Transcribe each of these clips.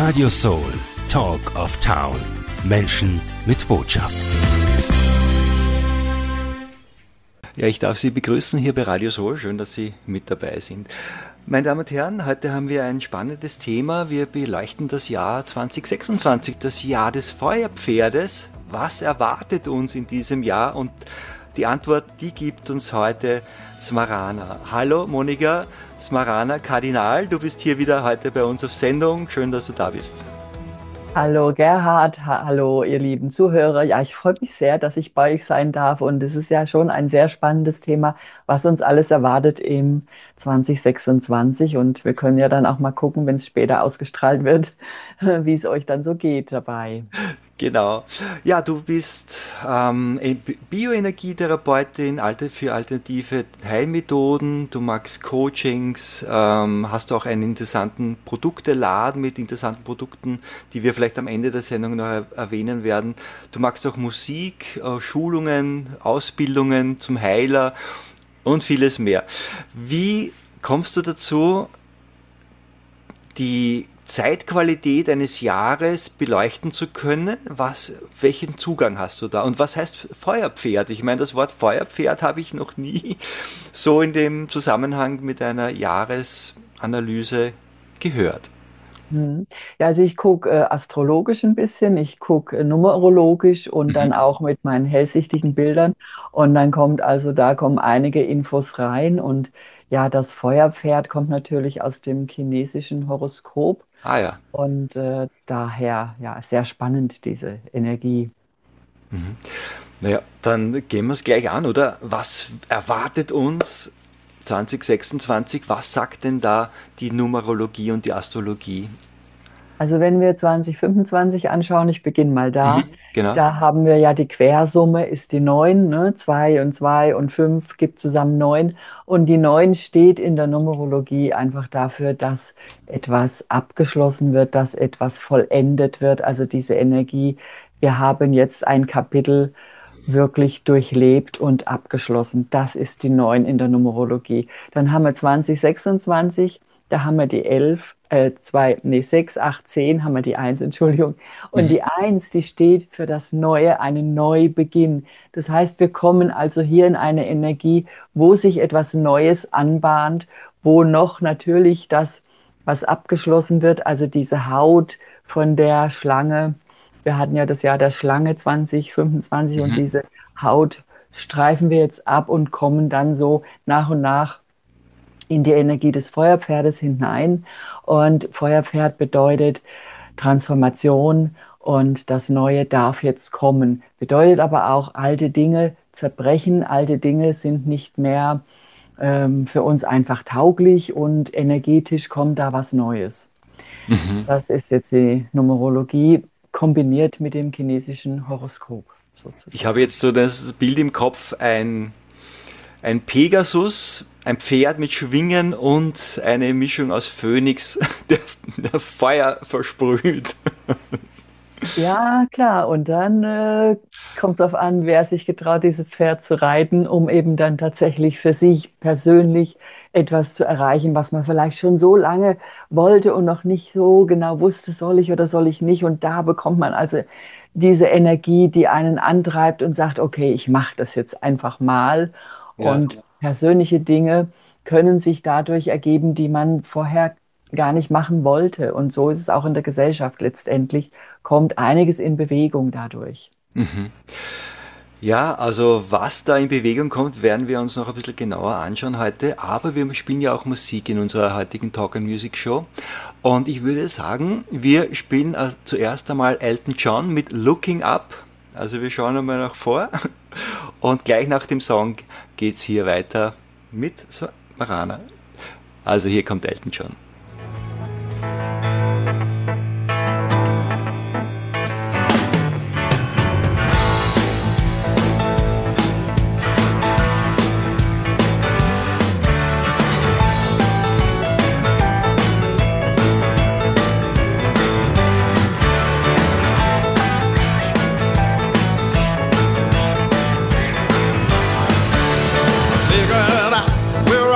Radio Soul, Talk of Town. Menschen mit Botschaft. Ja, ich darf Sie begrüßen hier bei Radio Soul. Schön, dass Sie mit dabei sind. Meine Damen und Herren, heute haben wir ein spannendes Thema. Wir beleuchten das Jahr 2026, das Jahr des Feuerpferdes. Was erwartet uns in diesem Jahr? Und die Antwort, die gibt uns heute Smarana. Hallo Monika Smarana, Kardinal, du bist hier wieder heute bei uns auf Sendung. Schön, dass du da bist. Hallo Gerhard, hallo ihr lieben Zuhörer. Ja, ich freue mich sehr, dass ich bei euch sein darf und es ist ja schon ein sehr spannendes Thema, was uns alles erwartet im 2026 und wir können ja dann auch mal gucken, wenn es später ausgestrahlt wird, wie es euch dann so geht dabei. Genau. Ja, du bist Bioenergietherapeutin für alternative Heilmethoden. Du magst Coachings, hast auch einen interessanten Produkteladen mit interessanten Produkten, die wir vielleicht am Ende der Sendung noch erwähnen werden. Du magst auch Musik, Schulungen, Ausbildungen zum Heiler und vieles mehr. Wie kommst du dazu, die Zeitqualität eines Jahres beleuchten zu können? Welchen Zugang hast du da? Und was heißt Feuerpferd? Ich meine, das Wort Feuerpferd habe ich noch nie so in dem Zusammenhang mit einer Jahresanalyse gehört. Ja, also ich gucke astrologisch ein bisschen, ich gucke numerologisch und dann auch mit meinen hellsichtigen Bildern und dann da kommen einige Infos rein und ja, das Feuerpferd kommt natürlich aus dem chinesischen Horoskop. Ah ja. Und daher, ja, sehr spannend, diese Energie. Mhm. Naja, dann gehen wir es gleich an, oder? Was erwartet uns 2026? Was sagt denn da die Numerologie und die Astrologie? Also wenn wir 2025 anschauen, ich beginne mal da, genau. Da haben wir ja die Quersumme ist die 9, ne? 2 und 2 und 5 gibt zusammen 9 und die 9 steht in der Numerologie einfach dafür, dass etwas abgeschlossen wird, dass etwas vollendet wird, also diese Energie, wir haben jetzt ein Kapitel wirklich durchlebt und abgeschlossen, das ist die 9 in der Numerologie. Dann haben wir 2026, da haben wir die 11, 6, 8, 10 haben wir die 1, Entschuldigung. Und die 1, die steht für das Neue, einen Neubeginn. Das heißt, wir kommen also hier in eine Energie, wo sich etwas Neues anbahnt, wo noch natürlich das, was abgeschlossen wird, also diese Haut von der Schlange. Wir hatten ja das Jahr der Schlange 2025 und diese Haut streifen wir jetzt ab und kommen dann so nach und nach in die Energie des Feuerpferdes hinein. Und Feuerpferd bedeutet Transformation und das Neue darf jetzt kommen. Bedeutet aber auch, alte Dinge zerbrechen, alte Dinge sind nicht mehr für uns einfach tauglich und energetisch kommt da was Neues. Das ist jetzt die Numerologie kombiniert mit dem chinesischen Horoskop. Sozusagen. Ich habe jetzt so das Bild im Kopf, ein Pegasus, ein Pferd mit Schwingen und eine Mischung aus Phönix, der Feuer versprüht. Ja, klar. Und dann kommt es darauf an, wer sich getraut, dieses Pferd zu reiten, um eben dann tatsächlich für sich persönlich etwas zu erreichen, was man vielleicht schon so lange wollte und noch nicht so genau wusste, soll ich oder soll ich nicht. Und da bekommt man also diese Energie, die einen antreibt und sagt, okay, ich mache das jetzt einfach mal. Ja. Und persönliche Dinge können sich dadurch ergeben, die man vorher gar nicht machen wollte. Und so ist es auch in der Gesellschaft letztendlich, kommt einiges in Bewegung dadurch. Ja, also was da in Bewegung kommt, werden wir uns noch ein bisschen genauer anschauen heute. Aber wir spielen ja auch Musik in unserer heutigen Talk and Music Show. Und ich würde sagen, wir spielen zuerst einmal Elton John mit Looking Up. Also wir schauen einmal nach vor. Und gleich nach dem Song geht's hier weiter mit Smarana. Also hier kommt Elton John.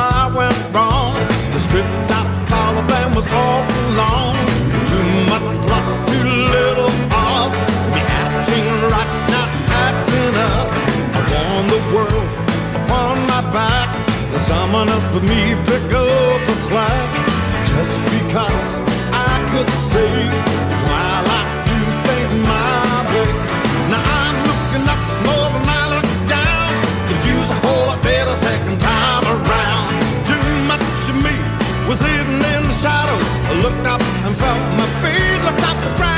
Script I followed them was awful long. Too much little off. Me acting right, not acting up. I won the world upon my back. And someone else but me pick up the slack. Just because I could say it's while I do things my way. Now I'm looking up more than I look down. Could use a whole lot better second time around. Too much of me was hidden in the shadows. I looked up and felt my feet lift off the ground.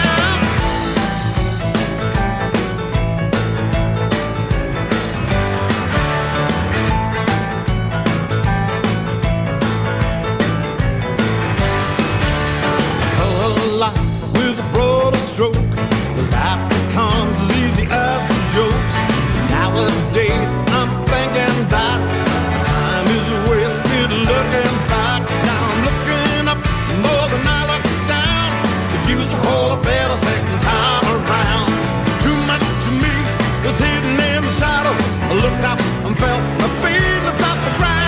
Color life with a broader stroke. The life that comes as easy as the jokes. Nowadays I'm thinking that time is wasted looking back. Now I'm looking up more than I look down. Could use a whole better second time around. Too much of me was hidden in the shadows. I looked up and felt my feet lift off the ground.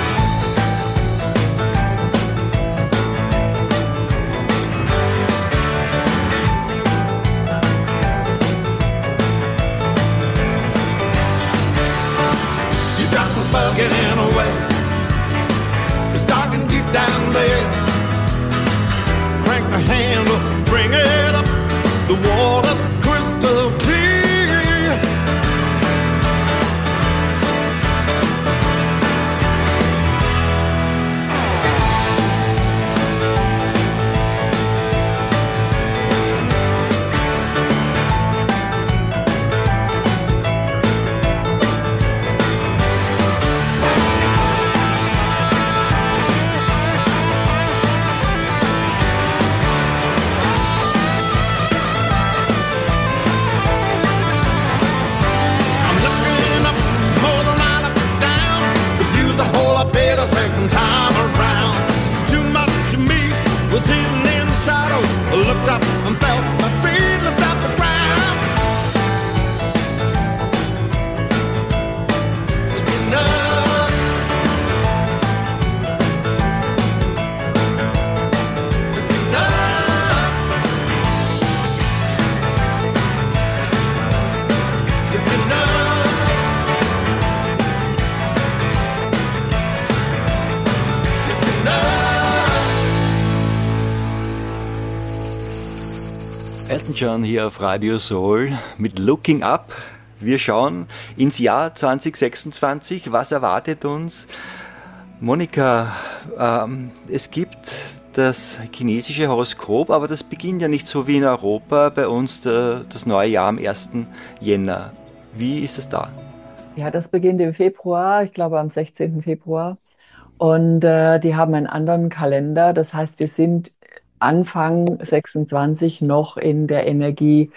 You got the bucket in a way. It's dark and deep down there. Crank the handle, bring it up. The water crystal clear. I'm looking up more than I look down. Could use a whole lot better second time around. Too much of me was hidden in the shadows. I looked up and felt my feet lift off the ground. Enough. Elton John hier auf Radio Soul mit Looking Up. Wir schauen ins Jahr 2026. Was erwartet uns? Monika, es gibt das chinesische Horoskop, aber das beginnt ja nicht so wie in Europa bei uns das neue Jahr am 1. Jänner. Wie ist es da? Ja, das beginnt im Februar, ich glaube am 16. Februar. Und die haben einen anderen Kalender. Das heißt, wir sind Anfang 26 noch in der Energie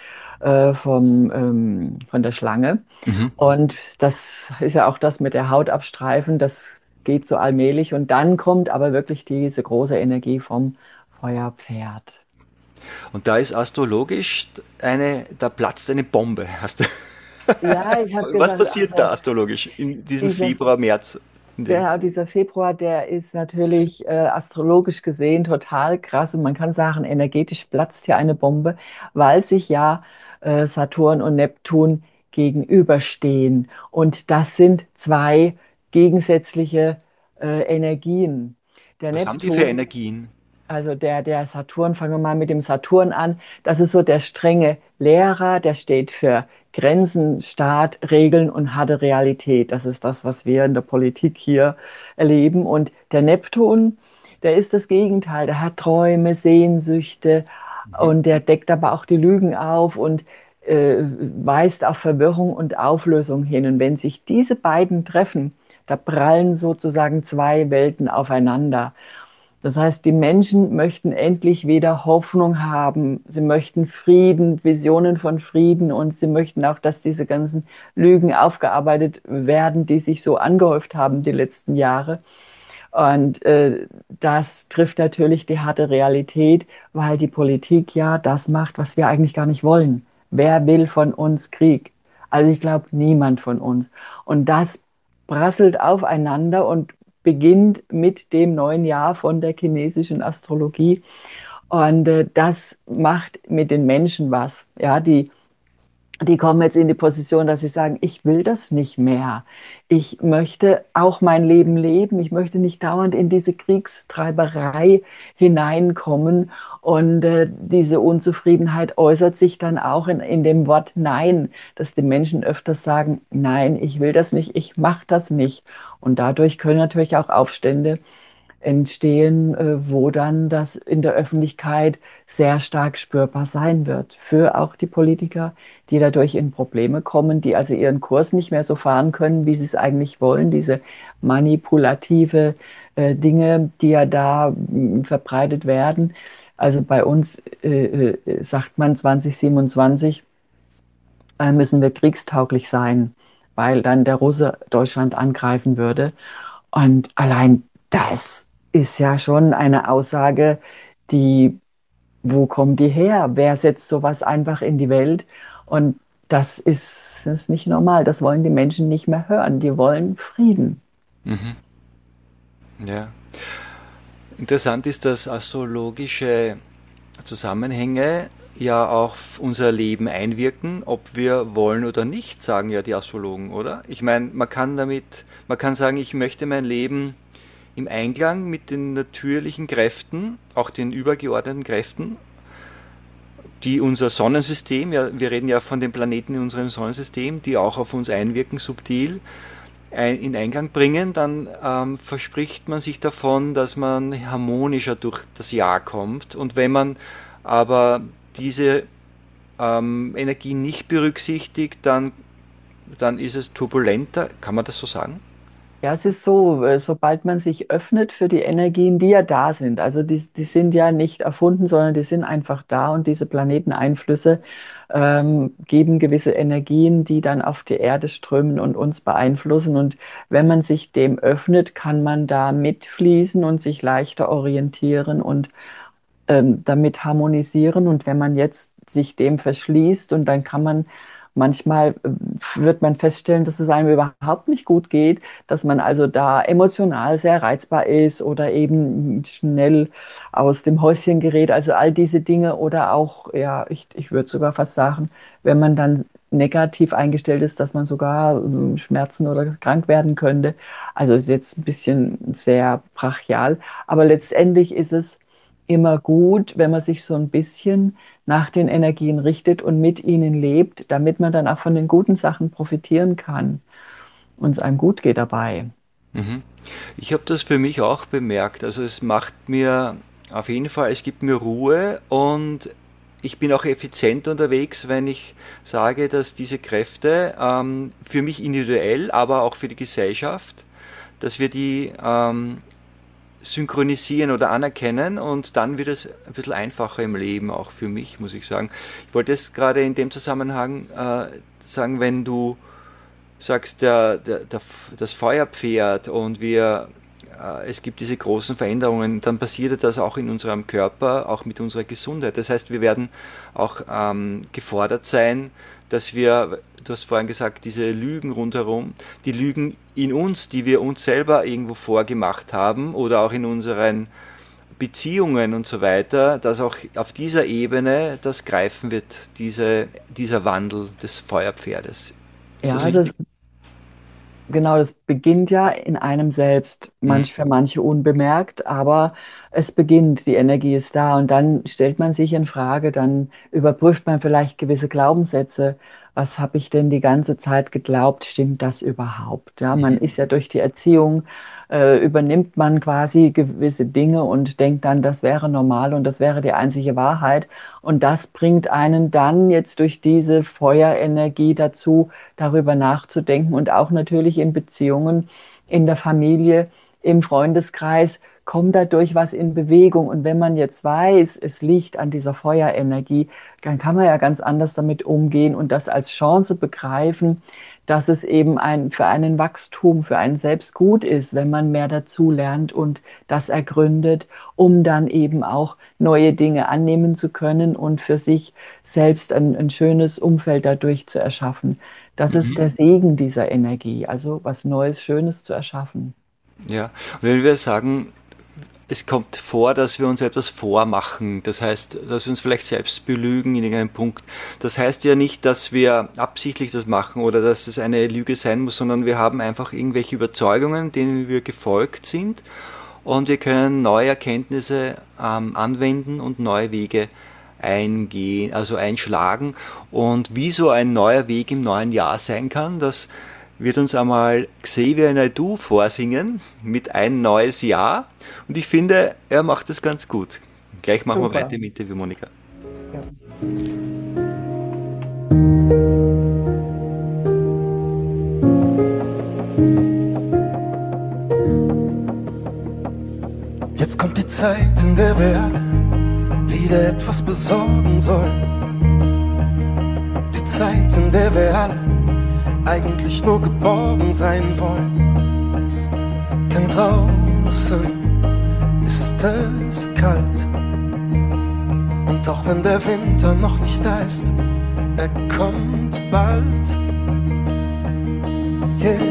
von der Schlange. Mhm. Und das ist ja auch das mit der Haut abstreifen. Das geht so allmählich. Und dann kommt aber wirklich diese große Energie vom Feuerpferd. Und da ist astrologisch da platzt eine Bombe. Ja, ich habe Was gesagt, passiert also da astrologisch in diesem diese Februar, März? dieser Februar, der ist natürlich astrologisch gesehen total krass und man kann sagen, energetisch platzt hier eine Bombe, weil sich ja Saturn und Neptun gegenüberstehen. Und das sind zwei gegensätzliche Energien. Der Was haben die für Neptun, Energien? also der Saturn, fangen wir mal mit dem Saturn an. Das ist so der strenge Lehrer, der steht für Grenzen, Staat, Regeln und harte Realität. Das ist das, was wir in der Politik hier erleben. Und der Neptun, der ist das Gegenteil. Der hat Träume, Sehnsüchte und der deckt aber auch die Lügen auf und weist auf Verwirrung und Auflösung hin. Und wenn sich diese beiden treffen, da prallen sozusagen zwei Welten aufeinander. Das heißt, die Menschen möchten endlich wieder Hoffnung haben. Sie möchten Frieden, Visionen von Frieden und sie möchten auch, dass diese ganzen Lügen aufgearbeitet werden, die sich so angehäuft haben die letzten Jahre. Und das trifft natürlich die harte Realität, weil die Politik ja das macht, was wir eigentlich gar nicht wollen. Wer will von uns Krieg? Also ich glaube, niemand von uns. Und das prasselt aufeinander und beginnt mit dem neuen Jahr von der chinesischen Astrologie. Und das macht mit den Menschen was. Ja, die kommen jetzt in die Position, dass sie sagen, ich will das nicht mehr. Ich möchte auch mein Leben leben. Ich möchte nicht dauernd in diese Kriegstreiberei hineinkommen. Und diese Unzufriedenheit äußert sich dann auch in dem Wort Nein, dass die Menschen öfters sagen, nein, ich will das nicht, ich mache das nicht. Und dadurch können natürlich auch Aufstände entstehen, wo dann das in der Öffentlichkeit sehr stark spürbar sein wird. Für auch die Politiker, die dadurch in Probleme kommen, die also ihren Kurs nicht mehr so fahren können, wie sie es eigentlich wollen. Diese manipulative Dinge, die ja da verbreitet werden. Also bei uns sagt man 2027 müssen wir kriegstauglich sein, weil dann der Russe Deutschland angreifen würde. Und allein das ist ja schon eine Aussage, die, wo kommt die her? Wer setzt sowas einfach in die Welt? Und das ist nicht normal. Das wollen die Menschen nicht mehr hören. Die wollen Frieden. Mhm. Ja. Interessant ist, dass astrologische Zusammenhänge ja auf unser Leben einwirken, ob wir wollen oder nicht, sagen ja die Astrologen, oder? Ich meine, man kann sagen, ich möchte mein Leben im Einklang mit den natürlichen Kräften, auch den übergeordneten Kräften, die unser Sonnensystem, ja, wir reden ja von den Planeten in unserem Sonnensystem, die auch auf uns einwirken, subtil, in Einklang bringen, dann verspricht man sich davon, dass man harmonischer durch das Jahr kommt. Und wenn man aber diese Energie nicht berücksichtigt, dann ist es turbulenter. Kann man das so sagen? Ja, es ist so, sobald man sich öffnet für die Energien, die ja da sind, also die sind ja nicht erfunden, sondern die sind einfach da und diese Planeteneinflüsse geben gewisse Energien, die dann auf die Erde strömen und uns beeinflussen. Und wenn man sich dem öffnet, kann man da mitfließen und sich leichter orientieren und damit harmonisieren. Und wenn man jetzt sich dem verschließt und dann kann man manchmal wird man feststellen, dass es einem überhaupt nicht gut geht, dass man also da emotional sehr reizbar ist oder eben schnell aus dem Häuschen gerät. Also all diese Dinge oder auch, ja, ich würde sogar fast sagen, wenn man dann negativ eingestellt ist, dass man sogar Schmerzen oder krank werden könnte. Also ist jetzt ein bisschen sehr brachial, aber letztendlich ist es immer gut, wenn man sich so ein bisschen nach den Energien richtet und mit ihnen lebt, damit man dann auch von den guten Sachen profitieren kann und es einem gut geht dabei. Mhm. Ich habe das für mich auch bemerkt. Also es macht mir auf jeden Fall, es gibt mir Ruhe und ich bin auch effizient unterwegs, wenn ich sage, dass diese Kräfte für mich individuell, aber auch für die Gesellschaft, dass wir die synchronisieren oder anerkennen und dann wird es ein bisschen einfacher im Leben, auch für mich, muss ich sagen. Ich wollte jetzt gerade in dem Zusammenhang sagen, wenn du sagst, das Feuerpferd und es gibt diese großen Veränderungen, dann passiert das auch in unserem Körper, auch mit unserer Gesundheit. Das heißt, wir werden auch gefordert sein, dass wir, du hast vorhin gesagt, diese Lügen rundherum, die Lügen in uns, die wir uns selber irgendwo vorgemacht haben oder auch in unseren Beziehungen und so weiter, dass auch auf dieser Ebene das greifen wird, dieser Wandel des Feuerpferdes. Ist Ja, das also richtig? genau, das beginnt ja in einem selbst, Mhm. für manche unbemerkt, aber es beginnt, die Energie ist da und dann stellt man sich in Frage, dann überprüft man vielleicht gewisse Glaubenssätze. Was habe ich denn die ganze Zeit geglaubt? Stimmt das überhaupt? Ja, man ist ja durch die Erziehung, übernimmt man quasi gewisse Dinge und denkt dann, das wäre normal und das wäre die einzige Wahrheit. Und das bringt einen dann jetzt durch diese Feuerenergie dazu, darüber nachzudenken und auch natürlich in Beziehungen, in der Familie, im Freundeskreis kommt dadurch was in Bewegung. Und wenn man jetzt weiß, es liegt an dieser Feuerenergie, dann kann man ja ganz anders damit umgehen und das als Chance begreifen, dass es eben für einen Wachstum, für einen selbst gut ist, wenn man mehr dazu lernt und das ergründet, um dann eben auch neue Dinge annehmen zu können und für sich selbst ein schönes Umfeld dadurch zu erschaffen. Das ist der Mhm. Segen dieser Energie, also was Neues, Schönes zu erschaffen. Ja, und wenn wir sagen, es kommt vor, dass wir uns etwas vormachen. Das heißt, dass wir uns vielleicht selbst belügen in irgendeinem Punkt. Das heißt ja nicht, dass wir absichtlich das machen oder dass es eine Lüge sein muss, sondern wir haben einfach irgendwelche Überzeugungen, denen wir gefolgt sind, und wir können neue Erkenntnisse anwenden und neue Wege einschlagen. Und wie so ein neuer Weg im neuen Jahr sein kann, das wird uns einmal Xavier Naidoo vorsingen mit Ein neues Jahr. Und ich finde, er macht das ganz gut. Gleich machen wir weiter im Interview, Monika. Ja. Jetzt kommt die Zeit, in der wir alle wieder etwas besorgen sollen. Die Zeit, in der wir alle eigentlich nur geborgen sein wollen. Denn draußen ist es kalt. Und auch wenn der Winter noch nicht da ist, er kommt bald. Yeah.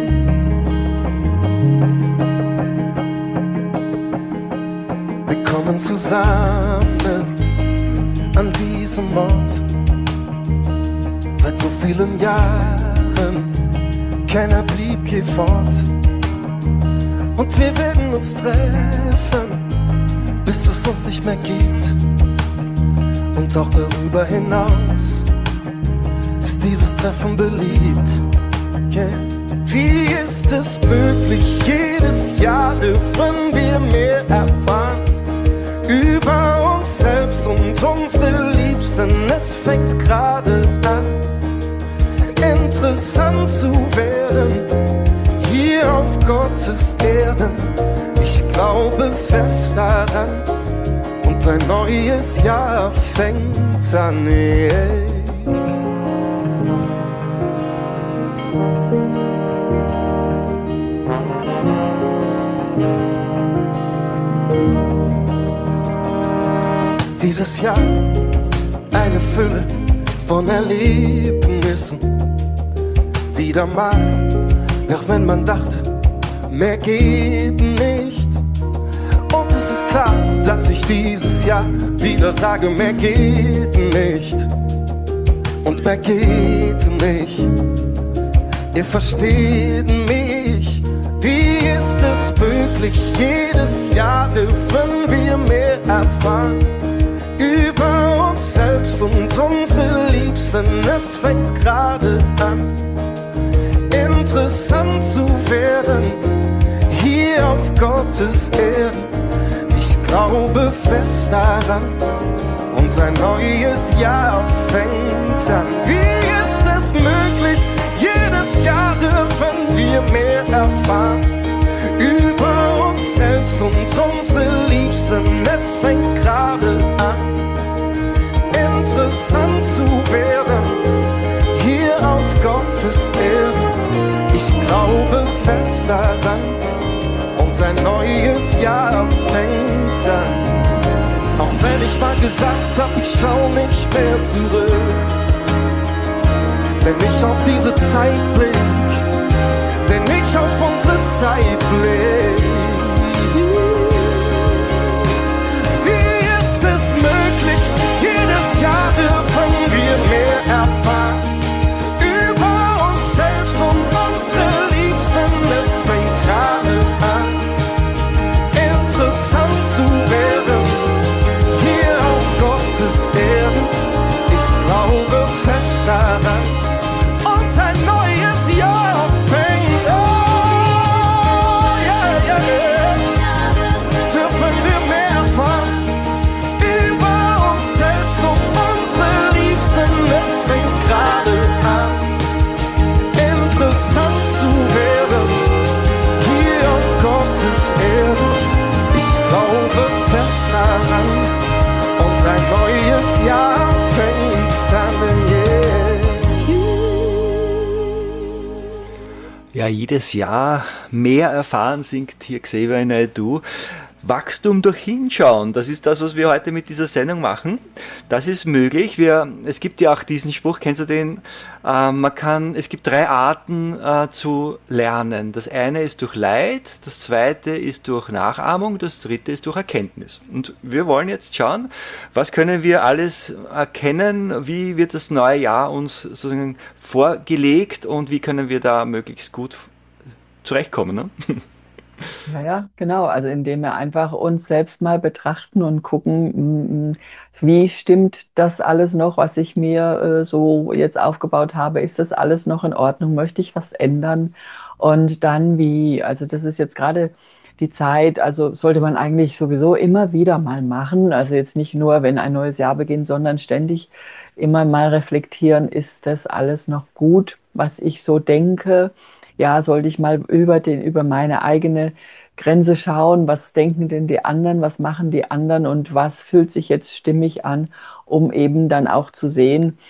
Wir kommen zusammen an diesem Ort. Seit so vielen Jahren, keiner blieb je fort. Und wir werden uns treffen, bis es uns nicht mehr gibt. Und auch darüber hinaus ist dieses Treffen beliebt. Yeah. Wie ist es möglich, jedes Jahr dürfen wir mehr erfahren über uns selbst und unsere Liebsten? Es fängt gerade an, interessant zu werden, hier auf Gottes Erden. Ich glaube fest daran, und ein neues Jahr fängt an. Dieses Jahr eine Fülle von Erlebnissen. Wieder mal, auch wenn man dachte, mehr geht nicht. Und es ist klar, dass ich dieses Jahr wieder sage, mehr geht nicht. Und mehr geht nicht. Ihr versteht mich. Wie ist es möglich, jedes Jahr dürfen wir mehr erfahren über uns selbst und unsere Liebsten? Es fängt gerade an, interessant zu werden, hier auf Gottes Erden. Ich glaube fest daran, und ein neues Jahr fängt an. Wie ist es möglich, jedes Jahr dürfen wir mehr erfahren über uns selbst und unsere Liebsten? Es fängt gerade an, interessant zu werden, hier auf Gottes Erden. Ich glaube fest daran, und ein neues Jahr fängt an. Auch wenn ich mal gesagt hab, ich schau nicht mehr zurück, denn ich auf diese Zeit blick, denn ich auf unsere Zeit blick. Wie ist es möglich, jedes Jahr dürfen wir mehr erfahren über uns selbst und unsere Liebsten? Es fängt gerade an, interessant zu werden, hier auf Gottes Erden. Ich glaube fest daran, und ein neues Jahr fängt an. Yeah, yeah, yeah. Dürfen wir mehr erfahren über uns selbst und unsere Liebsten? Es fängt gerade an, interessant zu werden, hier auf Gottes Erden. Ich glaube fest daran, und ein neues Jahr fängt an. Yeah. Ja, jedes Jahr mehr erfahren, singt hier Xavier Naidoo. Wachstum durch Hinschauen, das ist das, was wir heute mit dieser Sendung machen. Das ist möglich. Es gibt ja auch diesen Spruch, kennst du den? Es gibt 3 Arten zu lernen. Das eine ist durch Leid, das zweite ist durch Nachahmung, das dritte ist durch Erkenntnis. Und wir wollen jetzt schauen, was können wir alles erkennen, wie wird das neue Jahr uns sozusagen vorgelegt und wie können wir da möglichst gut zurechtkommen, ne? Ja, ja, genau. Also indem wir einfach uns selbst mal betrachten und gucken, wie stimmt das alles noch, was ich mir so jetzt aufgebaut habe? Ist das alles noch in Ordnung? Möchte ich was ändern? Und dann wie? Also das ist jetzt gerade die Zeit, also sollte man eigentlich sowieso immer wieder mal machen. Also jetzt nicht nur, wenn ein neues Jahr beginnt, sondern ständig immer mal reflektieren, ist das alles noch gut, was ich so denke? Ja, sollte ich mal über meine eigene Grenze schauen, was denken denn die anderen, was machen die anderen und was fühlt sich jetzt stimmig an, um eben dann auch zu sehen,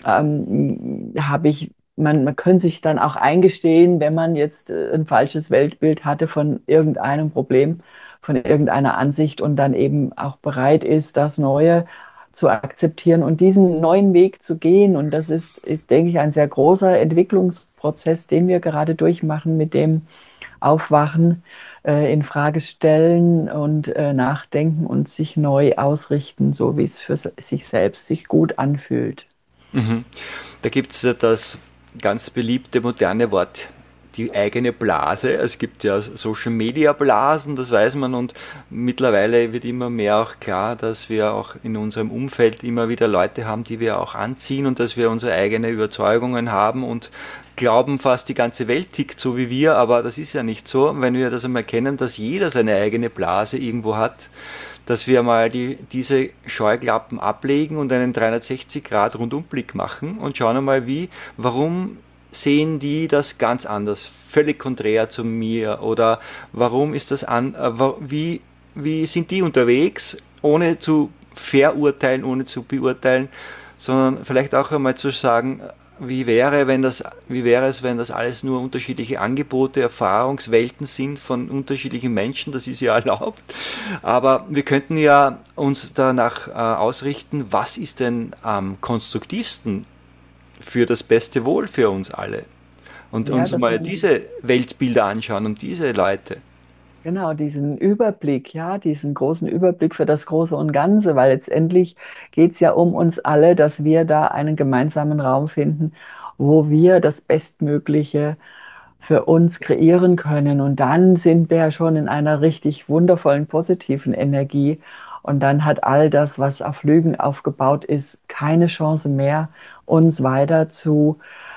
man könnte sich dann auch eingestehen, wenn man jetzt ein falsches Weltbild hatte von irgendeinem Problem, von irgendeiner Ansicht und dann eben auch bereit ist, das Neue zu akzeptieren und diesen neuen Weg zu gehen. Und das ist, denke ich, ein sehr großer Entwicklungsprozess, den wir gerade durchmachen mit dem Aufwachen, in Frage stellen und nachdenken und sich neu ausrichten, so wie es für sich selbst sich gut anfühlt. Mhm. Da gibt es ja das ganz beliebte moderne Wort, die eigene Blase. Es gibt ja Social-Media-Blasen, das weiß man, und mittlerweile wird immer mehr auch klar, dass wir auch in unserem Umfeld immer wieder Leute haben, die wir auch anziehen und dass wir unsere eigenen Überzeugungen haben und glauben fast, die ganze Welt tickt so wie wir, aber das ist ja nicht so. Wenn wir das einmal kennen, dass jeder seine eigene Blase irgendwo hat, dass wir mal diese Scheuklappen ablegen und einen 360-Grad-Rundumblick machen und schauen einmal, warum sehen die das ganz anders, völlig konträr zu mir, oder warum ist das wie sind die unterwegs, ohne zu verurteilen, ohne zu beurteilen, sondern vielleicht auch einmal zu sagen, wie wäre es, wenn das alles nur unterschiedliche Angebote, Erfahrungswelten sind von unterschiedlichen Menschen, das ist ja erlaubt. Aber wir könnten ja uns danach ausrichten, was ist denn am konstruktivsten für das beste Wohl für uns alle. Und Ja, uns das mal diese Weltbilder anschauen und diese Leute. Genau, diesen Überblick, ja, diesen großen Überblick für das Große und Ganze, weil letztendlich geht es ja um uns alle, dass wir da einen gemeinsamen Raum finden, wo wir das Bestmögliche für uns kreieren können. Und dann sind wir ja schon in einer richtig wundervollen, positiven Energie. Und dann hat all das, was auf Lügen aufgebaut ist, keine Chance mehr, uns weiter zu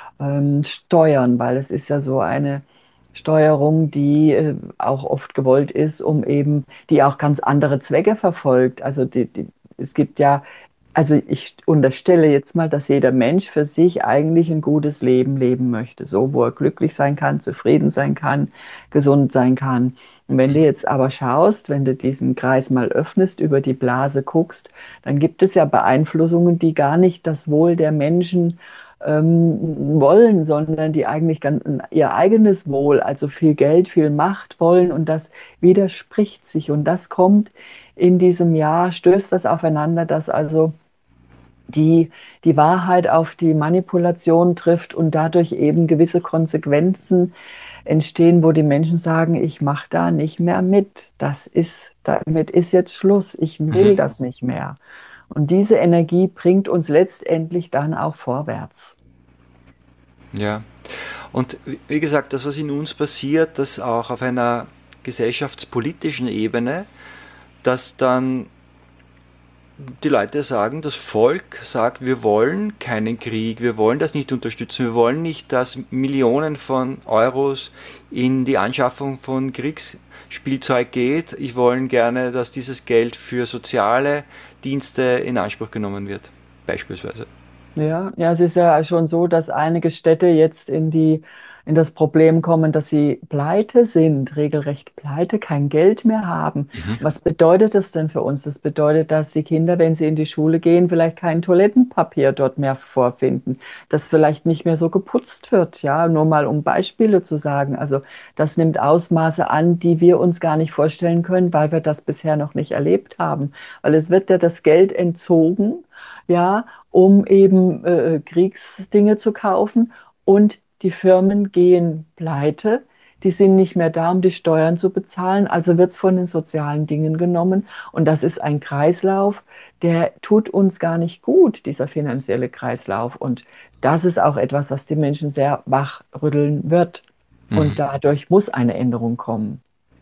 steuern, weil es ist ja so eine Steuerung, die auch oft gewollt ist, die auch ganz andere Zwecke verfolgt. Also es gibt ja, also ich unterstelle jetzt mal, dass jeder Mensch für sich eigentlich ein gutes Leben leben möchte, so wo er glücklich sein kann, zufrieden sein kann, gesund sein kann. Und wenn du jetzt aber schaust, wenn du diesen Kreis mal öffnest, über die Blase guckst, dann gibt es ja Beeinflussungen, die gar nicht das Wohl der Menschen wollen, sondern die eigentlich ganz ihr eigenes Wohl, also viel Geld, viel Macht wollen, und das widerspricht sich, und das kommt in diesem Jahr, stößt das aufeinander, dass also die Wahrheit auf die Manipulation trifft und dadurch eben gewisse Konsequenzen entstehen, wo die Menschen sagen, ich mache da nicht mehr mit, damit ist jetzt Schluss, ich will das nicht mehr. Und diese Energie bringt uns letztendlich dann auch vorwärts. Ja, und wie gesagt, das, was in uns passiert, das auch auf einer gesellschaftspolitischen Ebene, dass dann die Leute sagen, das Volk sagt, wir wollen keinen Krieg, wir wollen das nicht unterstützen, wir wollen nicht, dass Millionen von Euros in die Anschaffung von Kriegsspielzeug geht. Ich wollen gerne, dass dieses Geld für soziale Dienste in Anspruch genommen wird, beispielsweise. Ja, ja, es ist ja schon so, dass einige Städte jetzt in die in das Problem kommen, dass sie pleite sind, regelrecht pleite, kein Geld mehr haben. Was bedeutet das denn für uns? Das bedeutet, dass die Kinder, wenn sie in die Schule gehen, vielleicht kein Toilettenpapier dort mehr vorfinden, dass vielleicht nicht mehr so geputzt wird, ja, nur mal um Beispiele zu sagen. Also das nimmt Ausmaße an, die wir uns gar nicht vorstellen können, weil wir das bisher noch nicht erlebt haben. Weil es wird ja das Geld entzogen, ja, um eben Kriegsdinge zu kaufen und die Firmen gehen pleite, die sind nicht mehr da, um die Steuern zu bezahlen, also wird es von den sozialen Dingen genommen. Und das ist ein Kreislauf, der tut uns gar nicht gut, dieser finanzielle Kreislauf. Und das ist auch etwas, was die Menschen sehr wachrütteln wird. Und dadurch muss eine Änderung kommen.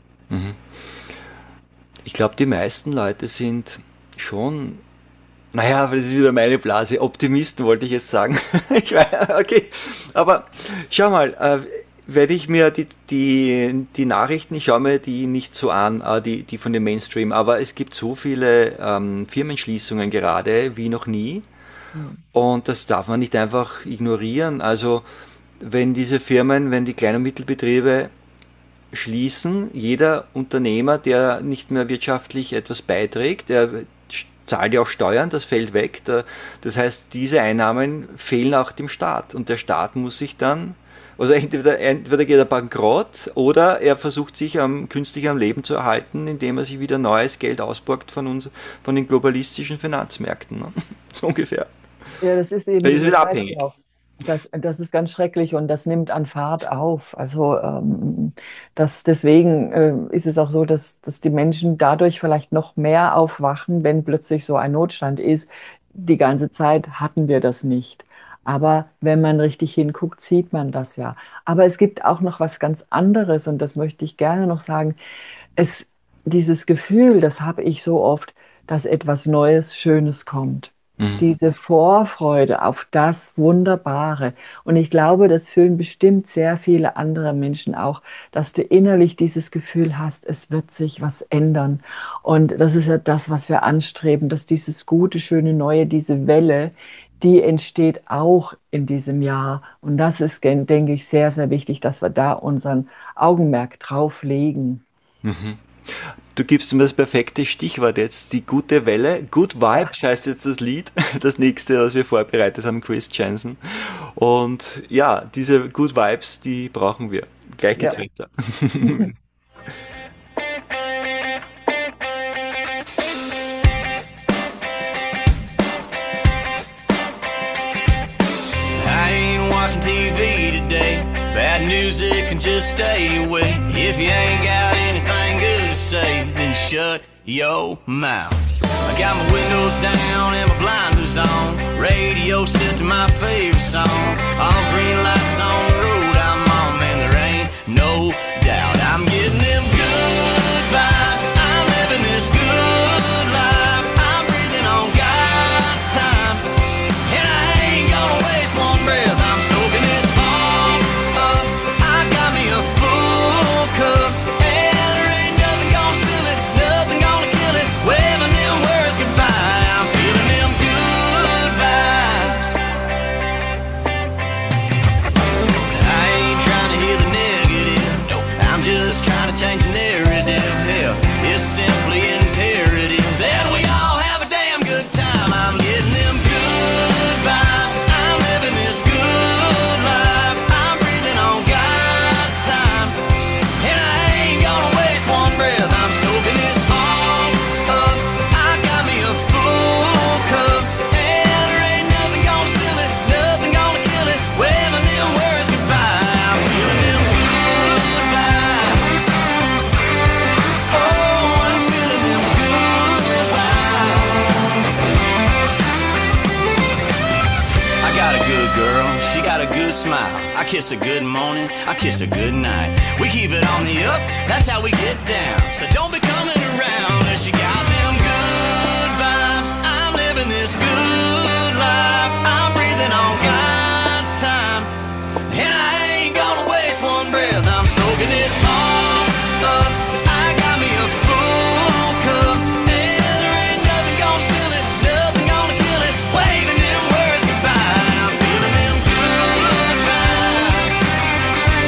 Ich glaube, die meisten Leute sind schon, naja, das ist wieder meine Blase, Optimisten wollte ich jetzt sagen. Okay, aber schau mal, wenn ich mir die Nachrichten, ich schaue mir die nicht so an, die von dem Mainstream, aber es gibt so viele Firmenschließungen gerade wie noch nie und das darf man nicht einfach ignorieren. Also wenn diese Firmen, wenn die Klein- und Mittelbetriebe schließen, jeder Unternehmer, der nicht mehr wirtschaftlich etwas beiträgt, der zahlt ja auch Steuern, das fällt weg. Das heißt, diese Einnahmen fehlen auch dem Staat und der Staat muss sich dann, also entweder geht er bankrott oder er versucht sich künstlich am Leben zu erhalten, indem er sich wieder neues Geld ausborgt von den globalistischen Finanzmärkten. Ne? So ungefähr. Ja, das ist eben Da ist wieder abhängig. Das ist ganz schrecklich und das nimmt an Fahrt auf. Also deswegen ist es auch so, dass die Menschen dadurch vielleicht noch mehr aufwachen, wenn plötzlich so ein Notstand ist. Die ganze Zeit hatten wir das nicht. Aber wenn man richtig hinguckt, sieht man das ja. Aber es gibt auch noch was ganz anderes und das möchte ich gerne noch sagen. Dieses Gefühl, das habe ich so oft, dass etwas Neues, Schönes kommt. Diese Vorfreude auf das Wunderbare. Und ich glaube, das fühlen bestimmt sehr viele andere Menschen auch, dass du innerlich dieses Gefühl hast, es wird sich was ändern. Und das ist ja das, was wir anstreben, dass dieses gute, schöne Neue, diese Welle, die entsteht auch in diesem Jahr. Und das ist, denke ich, sehr, sehr wichtig, dass wir da unseren Augenmerk drauf legen. Du gibst mir das perfekte Stichwort jetzt, die gute Welle. Good Vibes heißt jetzt das Lied, das nächste, was wir vorbereitet haben, Chris Janson. Und ja, diese Good Vibes, die brauchen wir. Gleich geht's weiter. I ain't watching TV today. Bad news, it can just stay away. If you ain't got anything good to say, then shut your mouth. I got my windows down and my blinders on. Radio set to my favorite song. All green lights on the road I'm on, man, there ain't no doubt. I'm getting them good vibes. I'm living this good life. I'm breathing on God's time. And I ain't gonna waste one breath. I'm soaking it all up. I got me a full cup. And there ain't nothing gonna spill it, nothing gonna kill it. Waving them words goodbye. I'm feeling them good vibes. I ain't trying to hear the negative. No, I'm just trying to change the narrative. Hell, it's simply imperative that we all have a damn good time. I'm getting them good vibes. I'm living this good life. I'm breathing on God's time. And I ain't gonna waste one breath. I'm soaking it all up. I got me a full cup. And there ain't nothing gonna spill it, nothing gonna kill it. Waving them words goodbye. I'm feeling them good vibes. Oh, I'm feeling them good vibes. I got a good girl, she got a good smile. I kiss her good morning, I kiss her good night. We keep it on the up, that's how we get down. So don't be coming around unless you got them good vibes. I'm living this good life. I'm breathing on God's time. And I ain't gonna waste one breath. I'm soaking it all up. I got me a full cup. And there ain't nothing gonna spill it, nothing gonna kill it. Waving them words goodbye. I'm feeling them good vibes.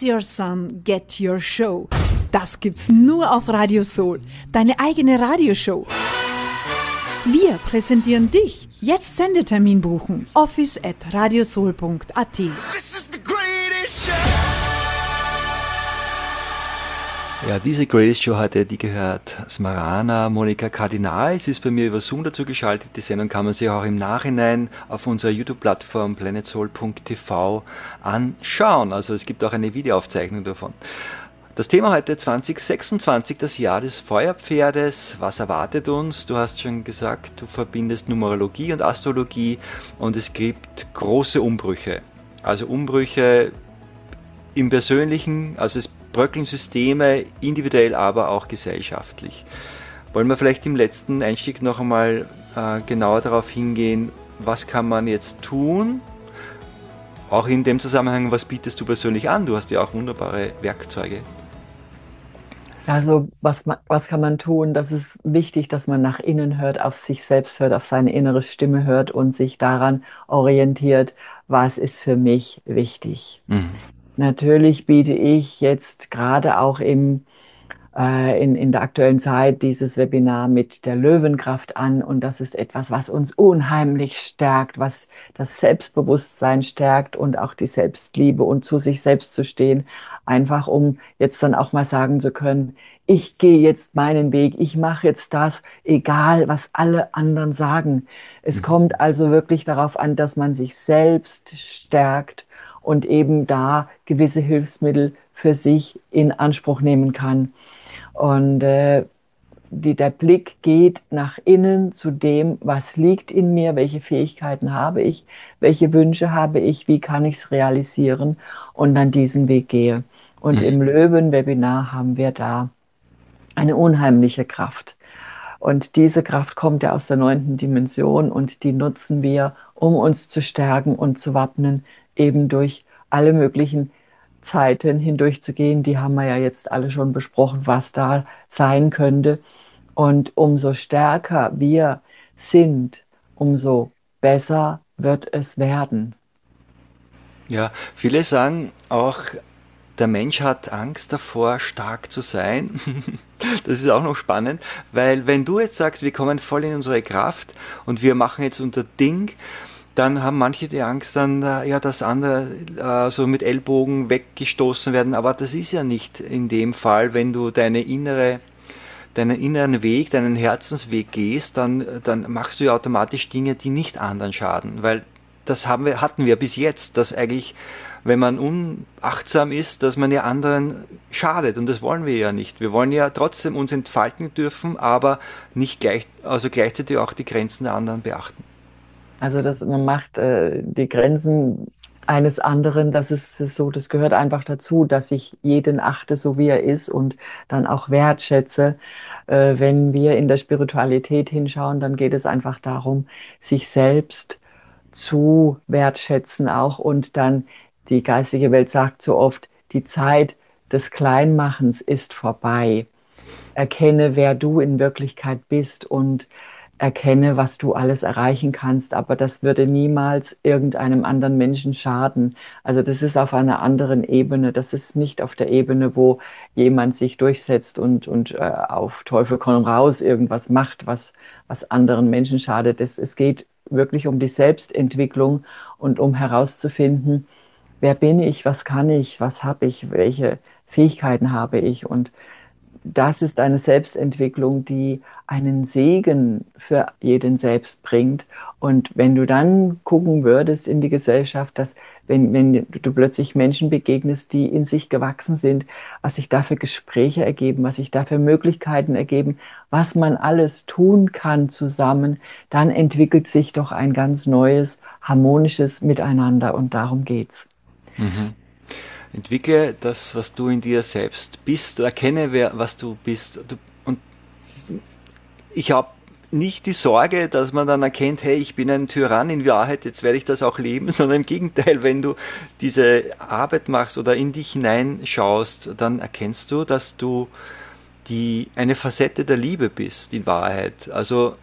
Raise Your Sun, Get Your Show. Das gibt's nur auf Radio Soul, deine eigene Radioshow. Wir präsentieren dich. Jetzt Sendetermin buchen. office@radiosoul.at. This is the greatest show. Ja, diese Greatest Show heute, die gehört Smarana Monika Kardinal. Sie ist bei mir über Zoom dazu geschaltet. Die Sendung kann man sich auch im Nachhinein auf unserer YouTube-Plattform planetsoul.tv anschauen. Also es gibt auch eine Videoaufzeichnung davon. Das Thema heute 2026, das Jahr des Feuerpferdes. Was erwartet uns? Du hast schon gesagt, du verbindest Numerologie und Astrologie und es gibt große Umbrüche. Also Umbrüche im Persönlichen, also es bröckeln Systeme, individuell, aber auch gesellschaftlich. Wollen wir vielleicht im letzten Einstieg noch einmal genauer darauf hingehen, was kann man jetzt tun? Auch in dem Zusammenhang, was bietest du persönlich an? Du hast ja auch wunderbare Werkzeuge. Also was kann man tun? Das ist wichtig, dass man nach innen hört, auf sich selbst hört, auf seine innere Stimme hört und sich daran orientiert, was ist für mich wichtig. Mhm. Natürlich biete ich jetzt gerade auch in der aktuellen Zeit dieses Webinar mit der Löwenkraft an und das ist etwas, was uns unheimlich stärkt, was das Selbstbewusstsein stärkt und auch die Selbstliebe und zu sich selbst zu stehen, einfach um jetzt dann auch mal sagen zu können, ich gehe jetzt meinen Weg, ich mache jetzt das, egal was alle anderen sagen. Es kommt also wirklich darauf an, dass man sich selbst stärkt und eben da gewisse Hilfsmittel für sich in Anspruch nehmen kann. Und der Blick geht nach innen zu dem, was liegt in mir, welche Fähigkeiten habe ich, welche Wünsche habe ich, wie kann ich es realisieren und dann diesen Weg gehe. Und im Löwen-Webinar haben wir da eine unheimliche Kraft. Und diese Kraft kommt ja aus der 9. Dimension und die nutzen wir, um uns zu stärken und zu wappnen, eben durch alle möglichen Zeiten hindurchzugehen. Die haben wir ja jetzt alle schon besprochen, was da sein könnte. Und umso stärker wir sind, umso besser wird es werden. Ja, viele sagen auch, der Mensch hat Angst davor, stark zu sein. Das ist auch noch spannend, weil wenn du jetzt sagst, wir kommen voll in unsere Kraft und wir machen jetzt unser Ding, dann haben manche die Angst dann, dass andere so mit Ellbogen weggestoßen werden. Aber das ist ja nicht in dem Fall, wenn du deinen inneren Weg, deinen Herzensweg gehst, dann machst du ja automatisch Dinge, die nicht anderen schaden. Weil das hatten wir bis jetzt, dass eigentlich, wenn man unachtsam ist, dass man ja anderen schadet. Und das wollen wir ja nicht. Wir wollen ja trotzdem uns entfalten dürfen, aber nicht gleichzeitig auch die Grenzen der anderen beachten. Also man macht die Grenzen eines anderen, das gehört einfach dazu, dass ich jeden achte, so wie er ist und dann auch wertschätze. Wenn wir in der Spiritualität hinschauen, dann geht es einfach darum, sich selbst zu wertschätzen auch und dann die geistige Welt sagt so oft, die Zeit des Kleinmachens ist vorbei. Erkenne, wer du in Wirklichkeit bist und erkenne, was du alles erreichen kannst, aber das würde niemals irgendeinem anderen Menschen schaden. Also das ist auf einer anderen Ebene. Das ist nicht auf der Ebene, wo jemand sich durchsetzt und auf Teufel komm raus irgendwas macht, was anderen Menschen schadet. Es geht wirklich um die Selbstentwicklung und um herauszufinden, wer bin ich, was kann ich, was habe ich, welche Fähigkeiten habe ich. Und das ist eine Selbstentwicklung, die einen Segen für jeden selbst bringt. Und wenn du dann gucken würdest in die Gesellschaft, dass wenn du plötzlich Menschen begegnest, die in sich gewachsen sind, was sich da für Gespräche ergeben, was sich da für Möglichkeiten ergeben, was man alles tun kann zusammen, dann entwickelt sich doch ein ganz neues, harmonisches Miteinander und darum geht's. Mhm. Entwickle das, was du in dir selbst bist, erkenne, was du bist. Und ich habe nicht die Sorge, dass man dann erkennt, hey, ich bin ein Tyrann in Wahrheit, jetzt werde ich das auch leben, sondern im Gegenteil, wenn du diese Arbeit machst oder in dich hineinschaust, dann erkennst du, dass du eine Facette der Liebe bist, in Wahrheit. Also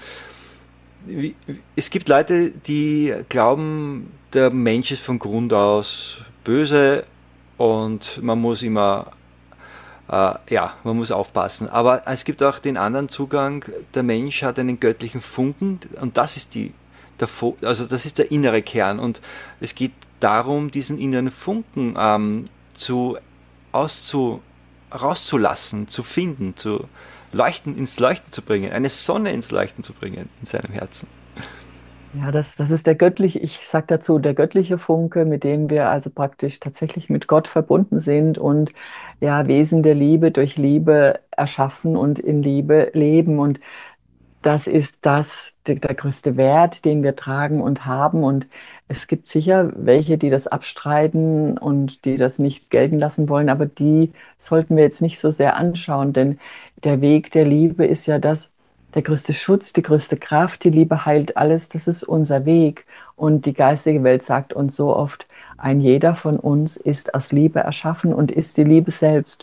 es gibt Leute, die glauben, der Mensch ist von Grund aus böse und man muss immer, man muss aufpassen. Aber es gibt auch den anderen Zugang, der Mensch hat einen göttlichen Funken und das ist das ist der innere Kern und es geht darum, diesen inneren Funken rauszulassen, zu finden, ins Leuchten zu bringen, eine Sonne ins Leuchten zu bringen in seinem Herzen. Ja, das ist der göttliche, ich sage dazu, der göttliche Funke, mit dem wir also praktisch tatsächlich mit Gott verbunden sind und ja, Wesen der Liebe durch Liebe erschaffen und in Liebe leben. Und das ist der größte Wert, den wir tragen und haben. Und es gibt sicher welche, die das abstreiten und die das nicht gelten lassen wollen, aber die sollten wir jetzt nicht so sehr anschauen, denn der Weg der Liebe ist ja der größte Schutz, die größte Kraft. Die Liebe heilt alles, das ist unser Weg. Und die geistige Welt sagt uns so oft, ein jeder von uns ist aus Liebe erschaffen und ist die Liebe selbst.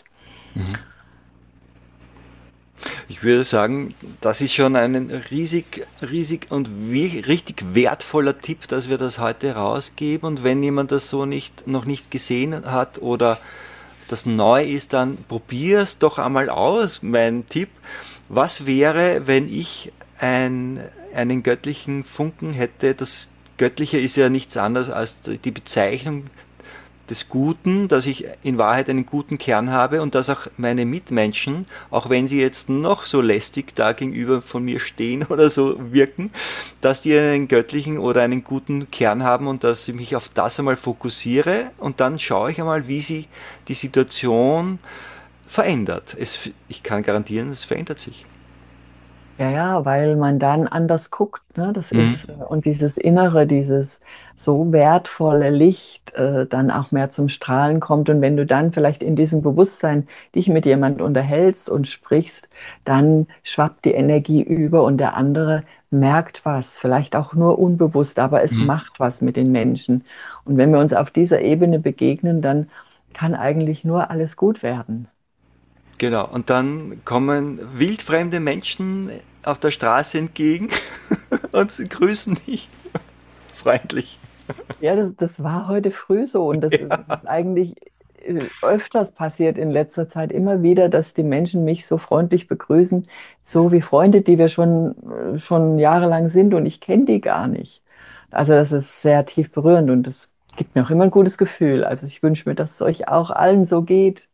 Ich würde sagen, das ist schon ein riesig und richtig wertvoller Tipp, dass wir das heute rausgeben. Und wenn jemand das so noch nicht gesehen hat oder das neu ist, dann probier es doch einmal aus, mein Tipp. Was wäre, wenn ich einen göttlichen Funken hätte? Das Göttliche ist ja nichts anderes als die Bezeichnung des Guten, dass ich in Wahrheit einen guten Kern habe und dass auch meine Mitmenschen, auch wenn sie jetzt noch so lästig da gegenüber von mir stehen oder so wirken, dass die einen göttlichen oder einen guten Kern haben und dass ich mich auf das einmal fokussiere und dann schaue ich einmal, wie sie die Situation verändert. Ich kann garantieren, es verändert sich. Ja, weil man dann anders guckt, ne? Das ist, und dieses Innere, dieses so wertvolle Licht dann auch mehr zum Strahlen kommt. Und wenn du dann vielleicht in diesem Bewusstsein dich mit jemand unterhältst und sprichst, dann schwappt die Energie über und der andere merkt was, vielleicht auch nur unbewusst, aber es macht was mit den Menschen. Und wenn wir uns auf dieser Ebene begegnen, dann kann eigentlich nur alles gut werden. Genau, und dann kommen wildfremde Menschen auf der Straße entgegen und sie grüßen dich freundlich. Ja, das war heute früh so und das ist eigentlich öfters passiert in letzter Zeit immer wieder, dass die Menschen mich so freundlich begrüßen, so wie Freunde, die wir schon jahrelang sind und ich kenne die gar nicht. Also das ist sehr tief berührend und das gibt mir auch immer ein gutes Gefühl. Also ich wünsche mir, dass es euch auch allen so geht.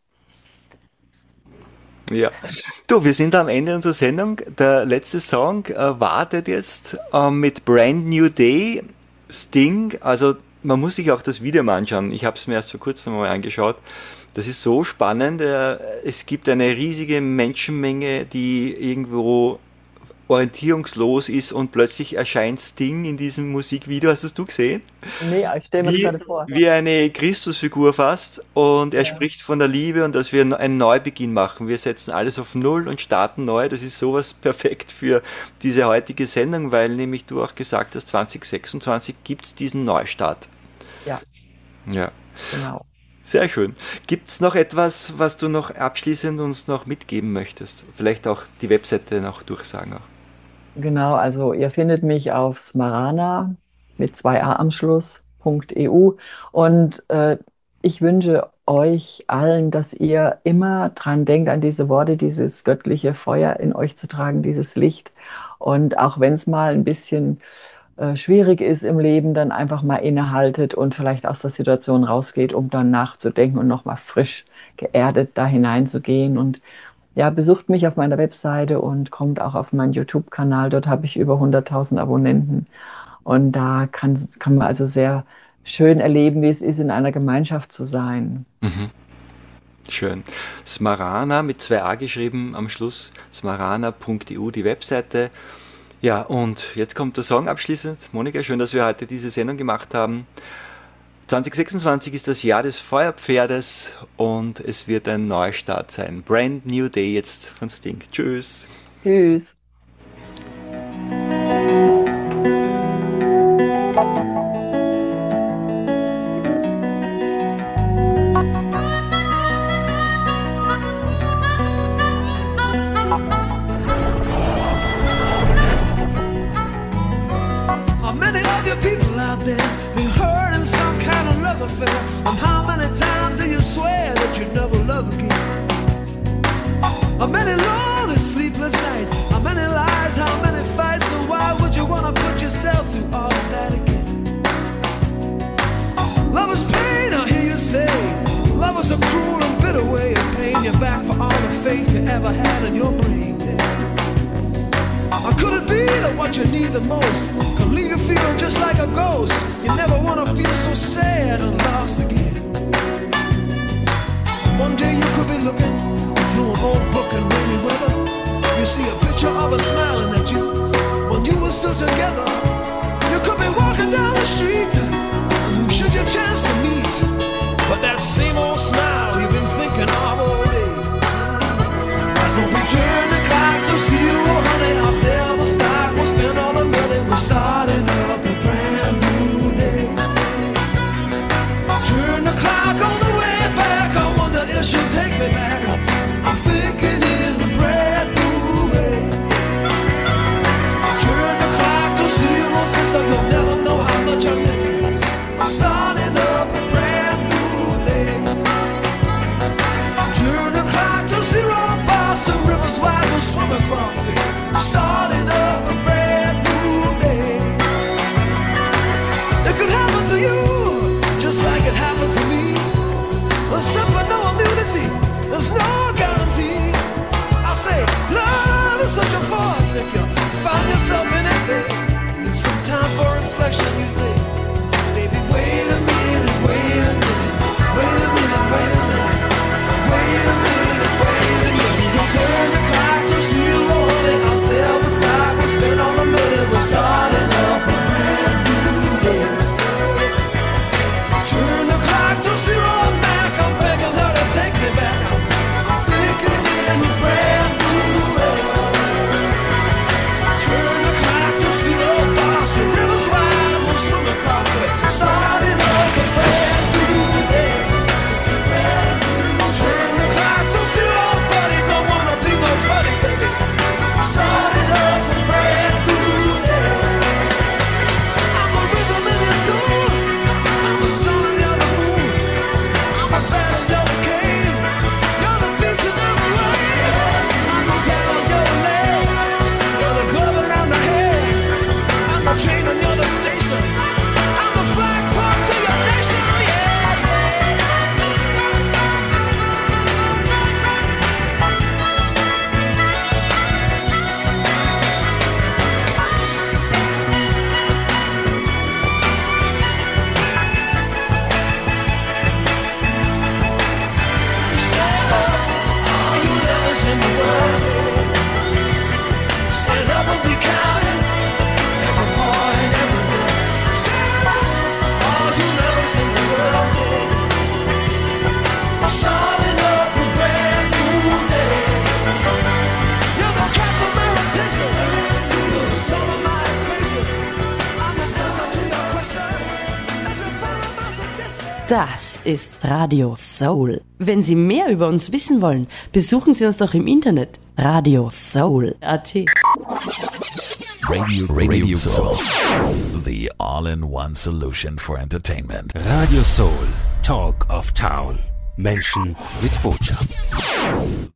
Ja, du, wir sind am Ende unserer Sendung. Der letzte Song wartet jetzt mit Brand New Day, Sting. Also man muss sich auch das Video mal anschauen. Ich habe es mir erst vor kurzem mal angeschaut. Das ist so spannend. Es gibt eine riesige Menschenmenge, die irgendwo orientierungslos ist und plötzlich erscheint Sting in diesem Musikvideo. Hast das du gesehen? Nee, ich stelle mir das gerade vor. Wie eine Christusfigur fast und er spricht von der Liebe und dass wir einen Neubeginn machen. Wir setzen alles auf Null und starten neu. Das ist sowas perfekt für diese heutige Sendung, weil nämlich du auch gesagt hast, 2026 gibt es diesen Neustart. Ja. Ja. Genau. Sehr schön. Gibt es noch etwas, was du noch abschließend uns noch mitgeben möchtest? Vielleicht auch die Webseite noch durchsagen. Genau, also ihr findet mich auf Smarana mit 2a am Schluss.eu und ich wünsche euch allen, dass ihr immer dran denkt, an diese Worte, dieses göttliche Feuer in euch zu tragen, dieses Licht. Und auch wenn es mal ein bisschen schwierig ist im Leben, dann einfach mal innehaltet und vielleicht aus der Situation rausgeht, um dann nachzudenken und nochmal frisch geerdet da hineinzugehen. Und ja, besucht mich auf meiner Webseite und kommt auch auf meinen YouTube-Kanal. Dort habe ich über 100.000 Abonnenten. Und da kann man also sehr schön erleben, wie es ist, in einer Gemeinschaft zu sein. Mhm. Schön. Smarana mit 2a geschrieben am Schluss, smarana.eu, die Webseite. Ja, und jetzt kommt der Song abschließend. Monika, schön, dass wir heute diese Sendung gemacht haben. 2026 ist das Jahr des Feuerpferdes und es wird ein Neustart sein. Brand New Day jetzt von Sting. Tschüss. Tschüss. Many of you people out there been hurt in some kind of love affair, and how many times have you swear that you'd never love again. How many lonely sleepless nights, how many lies, how many fights, so why would you wanna put yourself through all of that again? Love is pain, I hear you say. Love is a cruel and bitter way of paying you back for all the faith you ever had in your brain. Or could it be that what you need the most can leave you feeling just like a ghost? You never wanna feel so sad and lost again. One day you could be looking through an old book in rainy weather. You see a picture of her smiling at you when you were still together. You could be walking down the street, who should you chance to meet? But that same old smile you've been thinking of all day. Why don't we turn the clock to zero, honey? I'll sell the stock, we'll spend all the money, we're starting up a brand new day. Turn the clock on the way back, I wonder if she'll take me back. I'm thinking in a brand new way. Turn the clock to zero, sister, you'll never know how much I miss you. I'm starting up a brand new day. Turn the clock to zero, boss, the river's wide, we'll swim across me. Starting up a brand new day. It could happen to you, just like it happened to me. There's simply no immunity, there's no guarantee. I'll say, love is such a force. If you find yourself in it, babe, it's some time for reflection, you say, baby, wait a minute, wait a minute, wait a minute, wait a minute, wait a minute, wait a minute. We'll turn the clock to zero, honey, I'll sell the stock, we'll spend all the money, we're starting up a brand new day. Turn the clock to zero, back, I'm begging her to take me back. I'm thinking in a brand new way. Turn the clock to zero, boss, the river's wide, we'll swim across it. Starting up a brand new day. It's a brand new. Turn the clock to zero, buddy, don't wanna be no funny, baby. Starting up a brand new day. I'm a rhythm in your tune, I'm a sun and you're the moon. I'm a bat and you're the cane. You're the beast and I'm the rain. I'm the cow and you're the lamb. You're the glove and I'm the hand. I'm the train and you're the station. I'm the flagpole to your nation, yeah. Stand up, all you lovers in the world. Stand up and be counted, every boy and every girl. Stand up, all you lovers in the world. I'm starting up a brand new day. You're the catch of my rotation. You're the sum of my equation. I'm the answer to your question. If you follow my suggestion. Das ist Radio Soul. Wenn Sie mehr über uns wissen wollen, besuchen Sie uns doch im Internet radiosoul.at. Radio Soul. The all-in-one solution for entertainment. Radio Soul, Talk of Town. Menschen mit Botschaft.